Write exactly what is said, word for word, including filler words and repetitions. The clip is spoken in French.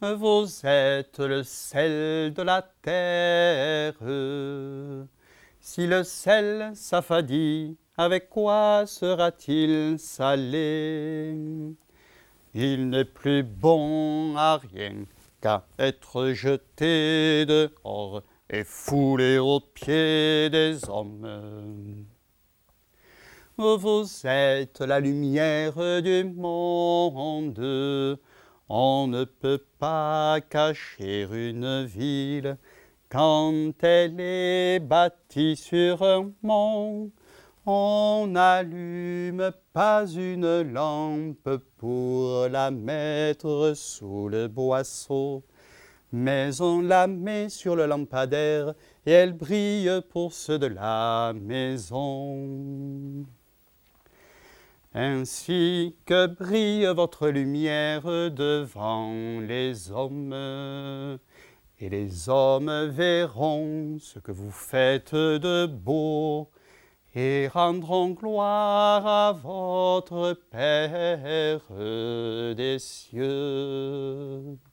Vous êtes le sel de la terre. Si le sel s'affadit, avec quoi sera-t-il salé? Il n'est plus bon à rien qu'à être jeté dehors et foulé aux pieds des hommes. Vous êtes la lumière du monde. On ne peut pas cacher une ville quand elle est bâtie sur un mont. On n'allume pas une lampe pour la mettre sous le boisseau, mais on la met sur le lampadaire et elle brille pour ceux de la maison. Ainsi que brille votre lumière devant les hommes, et les hommes verront ce que vous faites de beau, et rendront gloire à votre Père des cieux.